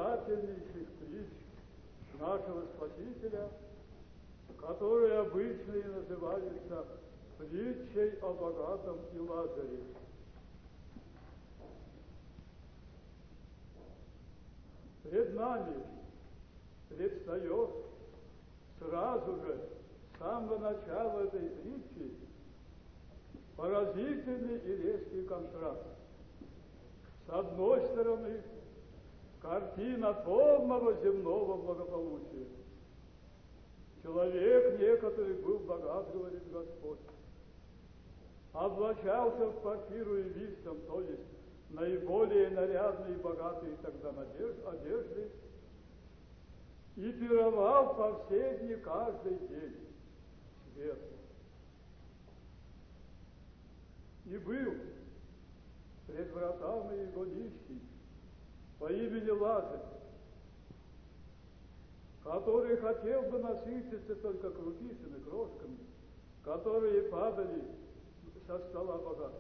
знаменательнейших притч нашего Спасителя, которые обычно и называются притчей о богатом и Лазаре. Пред нами предстает сразу же, с самого начала этой притчи, поразительный и резкий контраст. С одной стороны, картина полного земного благополучия. Человек некоторый был богат, говорит Господь, облачался в парфиру и вистом, то есть наиболее нарядные и богатые тогда одежды, и пировал по все дни каждый день сверху. И был пред вратами его нищий по имени Лазарь, который хотел бы насытиться только крупицами, крошками, которые падали со стола богатого.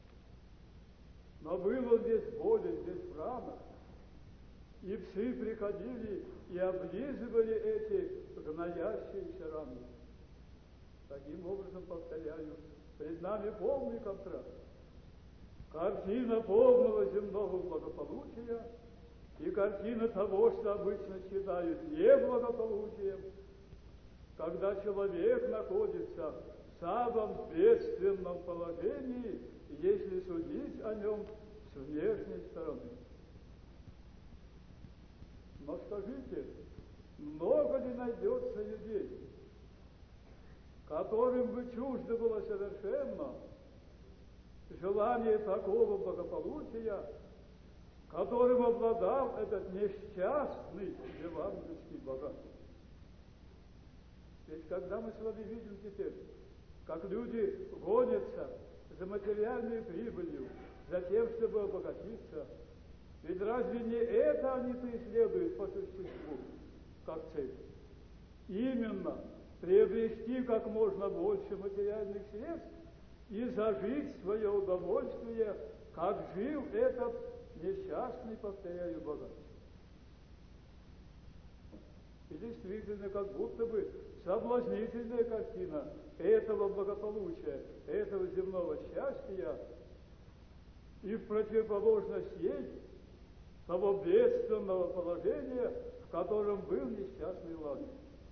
Но был он весь болен, весь в ранах, и псы приходили и облизывали эти гноящиеся раны. Таким образом, повторяю, пред нами полный контраст. Картина полного земного благополучия и картина того, что обычно считают неблагополучием, когда человек находится в самом бедственном положении, если судить о нем с внешней стороны. Но скажите, много ли найдется людей, которым бы чуждо было совершенно желание такого благополучия, которым обладал этот несчастный евангельский богат? Ведь когда мы с вами видим теперь, как люди гонятся за материальной прибылью, за тем, чтобы обогатиться, ведь разве не это они преследуют по существу, как цель? Именно приобрести как можно больше материальных средств и зажить свое удовольствие, как жил этот несчастный, повторяю, богат. И действительно, как будто бы соблазнительная картина этого благополучия, этого земного счастья, и в противоположность ей того бедственного положения, в котором был несчастный Лазарь.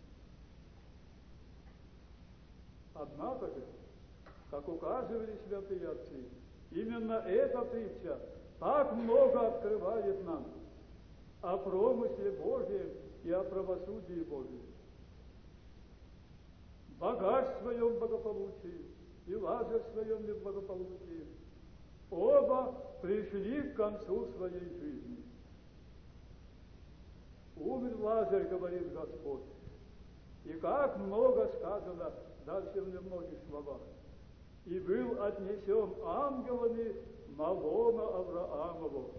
Однако же, как указывали святые отцы, именно эта притча так много открывает нам о промысле Божьем и о правосудии Божьем. Богач в своем благополучии и Лазарь в своем неблагополучии оба пришли к концу своей жизни. Умер Лазарь, говорит Господь, и как много сказано дальше в немногих словах. И был отнесен ангелами на лоно Авраамову.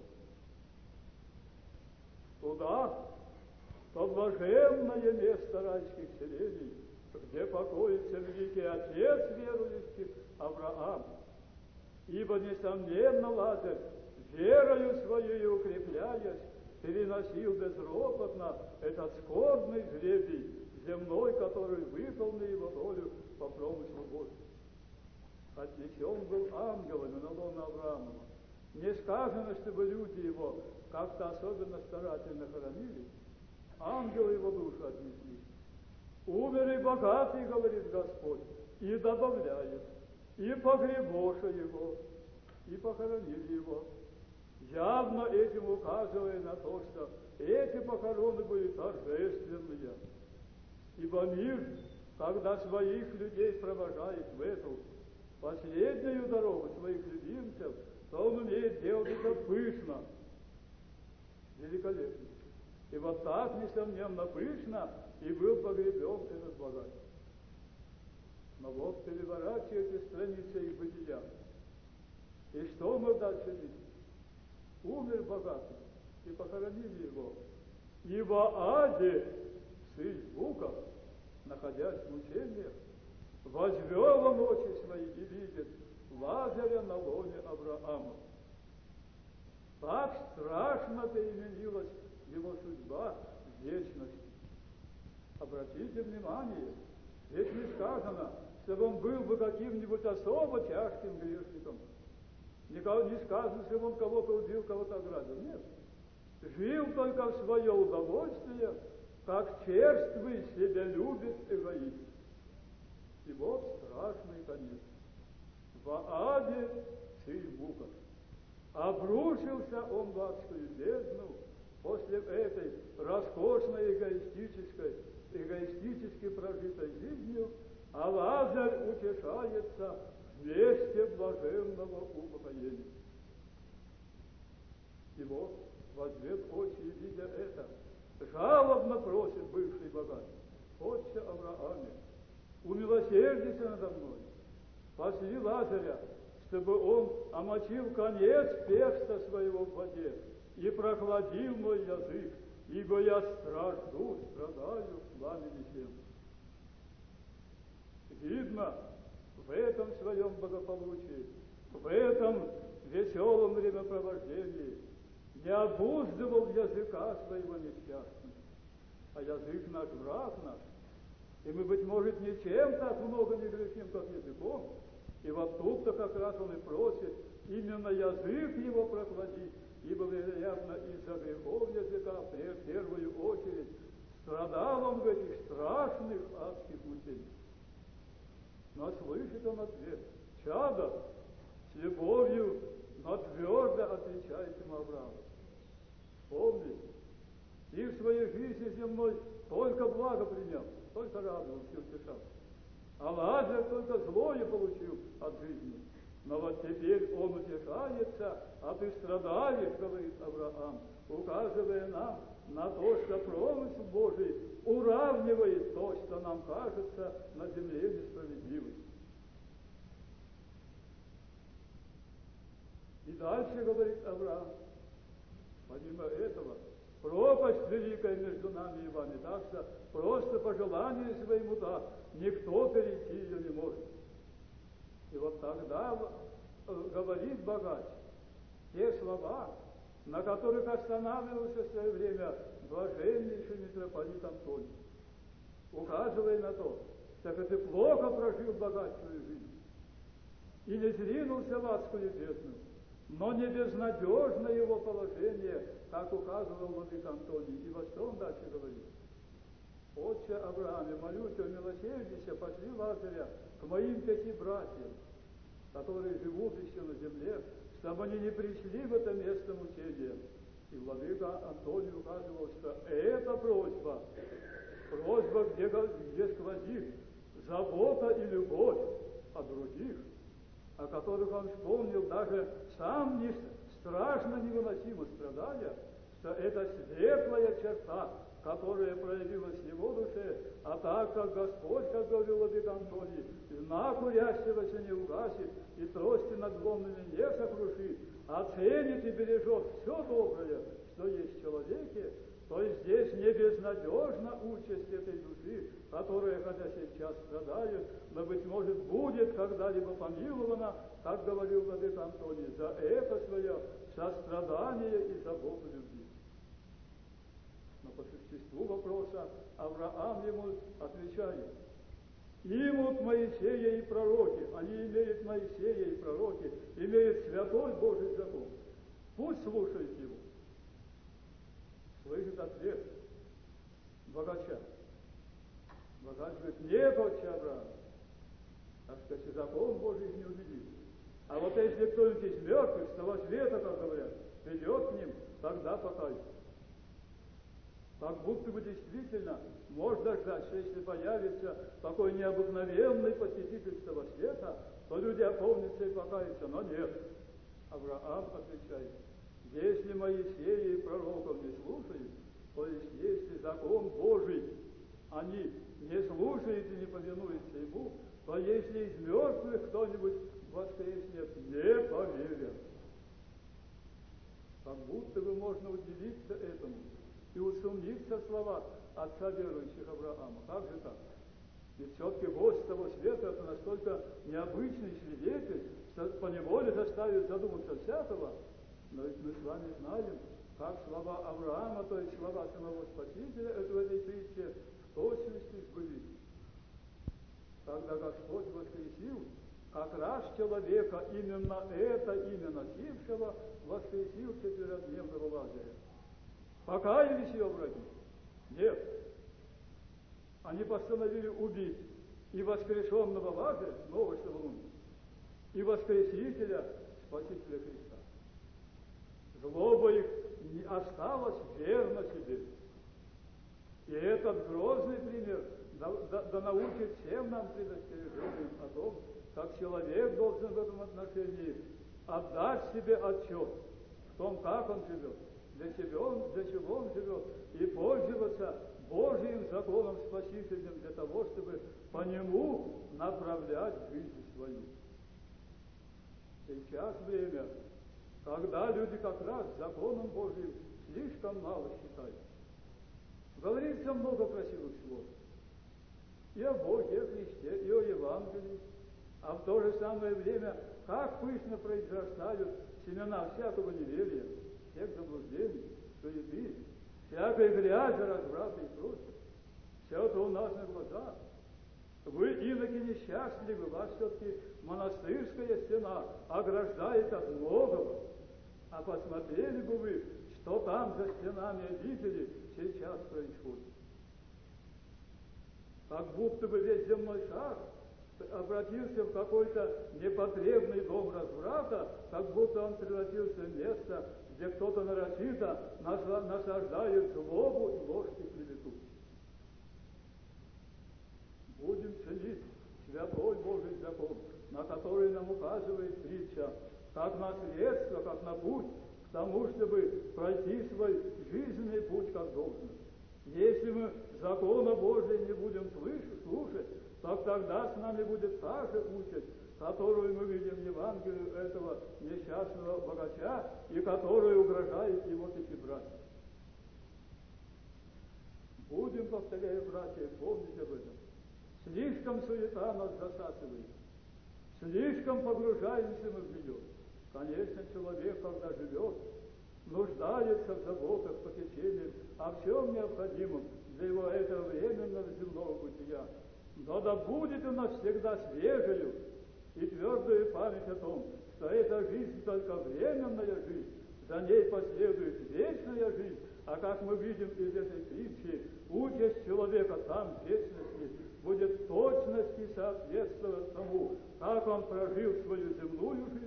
Туда, то блаженное место райских селений, где покоится великий Отец верующих Авраам. Ибо, несомненно, Лазарь, верою своей укрепляясь, переносил безропотно этот скорбный жребий земной, который выпал на его долю по промыслу Божьему. Отнесен был ангелами на лоно Авраамова. Не сказано, чтобы люди его как-то особенно старательно хоронили. Ангелы его душу отнесли. Умер и богатый, говорит Господь, и добавляет, и погребоша его, и похоронили его. Явно этим указывая на то, что эти похороны были торжественные. Ибо мир, когда своих людей провожает в эту последнюю дорогу своих любимцев, то он умеет делать это пышно, великолепно. И вот так, несомненно, пышно и был погребен этот богач. Но вот переворачивайте страницы их бытия. И что мы дальше видим? Умер богатый, и похоронили его. И в Аде сын Буков, находясь в мучениях, возвел он очи свои и видит Лазаря на лоне Авраама. Так страшно переменилось его судьба в вечности. Обратите внимание, ведь не сказано, чтобы он был бы каким-нибудь особо тяжким грешником. Не сказано, чтобы он кого-то убил, кого-то ограбил. Нет. Жил только в свое удовольствие, как черствый, себялюбец эгоист. И вот страшный конец. В аде сей мука. Обрушился он в адскую бездну после этой роскошной эгоистически прожитой жизнью, а Лазарь утешается в месте блаженного упокоения. И вот, возвет очи, и видя это, жалобно просит бывший богач: «Отче Аврааме, умилосердися надо мной, пошли Лазаря, чтобы он омочил конец перста своего в воде и прохладил мой язык, ибо я страдаю в пламени сем». Видно, в этом своем благополучии, в этом веселом времяпровождении не обуздывал языка своего несчастного, а язык наш враг наш, и мы, быть может, ничем так много не грешим, как языком. И вот тут-то как раз он и просит именно язык его прохладить, ибо, вероятно, из-за грехов языка в первую очередь страдал он в этих страшных адских мучениях. Но слышит он ответ: «Чадо, с любовью, но твердо отвечает ему Авраам. Помни, ты в своей жизни земной только благо принял, только радовался и утешался. А Лазарь только злое получил от жизни. Но вот теперь он утешается, а ты страдаешь, говорит Авраам, указывая нам на то, что промысл Божий уравнивает то, что нам кажется на земле несправедливым». И дальше говорит Авраам: помимо этого, пропасть великая между нами и вами, так что просто по желанию своему, да, никто перейти ее не может. И вот тогда говорит богач те слова, на которых останавливался в свое время блаженнейший митрополит Антоний, указывая на то, что ты плохо прожил богач свою жизнь и не зринулся в адскую бездну, но не безнадежно его положение, как указывал владыка Антоний. И вот что он дальше говорит: «Отче Аврааме, молю тебя, милосердися, пошли Лазаря к моим 5 братьям, которые живут еще на земле, чтобы они не пришли в это место мучения». И владыка Антоний указывал, что эта просьба, где сквозит забота и любовь о других, о которых он вспомнил, даже сам не страшно невыносимо страдая, что это светлая черта, которая проявилась в его душе, а так как Господь, как говорил владыка Антоний, на курящегося не угасит и трости надломными не сокрушит, а ценит и бережет все доброе, что есть в человеке, то есть здесь не безнадежна участь этой души, которая, хотя сейчас страдает, но, быть может, будет когда-либо помилована, как говорил владыка Антоний, за это свое сострадание и заботу любви. Но по существу вопроса Авраам ему отвечает: «Имут Моисея и пророки», они имеют Моисея и пророки, имеют святой Божий закон, пусть слушают его. Слышит ответ богача. Богач говорит: «Нет, отче Авраам, так сказать, закон Божий не убедит. А вот если кто-нибудь из мертвых, с того света, как говорят, придет к ним, тогда покайся». Как будто бы действительно можно ждать, что если появится такой необыкновенный посетитель с того света, то люди опомнятся и покаются. Но нет. Авраам отвечает: «Если Моисея и пророков не слушают, то есть если закон Божий они не слушают и не повинуются ему, то если из мертвых кто-нибудь воскреснет, не поверят». Как будто бы можно удивиться этому и усомниться в словах отца верующих Авраама. Как же так? Ведь все-таки гость того света — это настолько необычный свидетель, что поневоле заставит задуматься всякого. Но ведь мы с вами знаем, как слова Авраама, то есть слова самого Спасителя, это в этой притче в точности сбылись. Когда Господь воскресил, как раз человека, именно это имя носившего, воскресил четверодневного Лазаря. Покаялись его враги? Нет. Они постановили убить и воскрешенного Лазаря, Новый Соломон, и воскресителя, Спасителя Христа. Злоба их не осталась верна себе. И этот грозный пример да научит всем нам предостережением о том, как человек должен в этом отношении отдать себе отчет в том, как он живет, для чего он живет, и пользоваться Божьим законом спасительным для того, чтобы по нему направлять жизнь свою. Сейчас время, когда люди как раз законом Божьим слишком мало считают. Говорится много красивых слов. И о Боге, и о Христе, и о Евангелии. А в то же самое время, как пышно произрастают семена всякого неверия, всех заблуждений, суеты, всякой грязи, разврата и прочего. Все это у нас на глазах. Вы, иноки, несчастливы, вас все-таки монастырская стена ограждает от многого. А посмотрели бы вы, что там за стенами обители сейчас происходит. Как будто бы весь земной шар обратился в какой-то непотребный дом разврата, как будто он превратился в место, где кто-то нарочито насаждает злобу и ложь и клевету. Будем ценить святой Божий закон, на который нам указывает притча, как на средство, как на путь к тому, чтобы пройти свой жизненный путь как должно. Если мы закона Божия не будем слушать, то тогда с нами будет та же участь, которую мы видим в Евангелии этого несчастного богача и которая угрожает его пяти братьям. Будем, повторяю, братья, помнить об этом. Слишком суета нас засасывает, слишком погружаемся мы в нее. Конечно, человек, когда живет, нуждается в заботах, попечениях, о всем необходимом для его этого временного земного бытия. Но да будет у нас всегда свежую и твердую память о том, что эта жизнь только временная жизнь, за ней последует вечная жизнь, а как мы видим из этой притчи, участь человека там, в вечности, будет в точности соответствовать тому, как он прожил свою земную жизнь,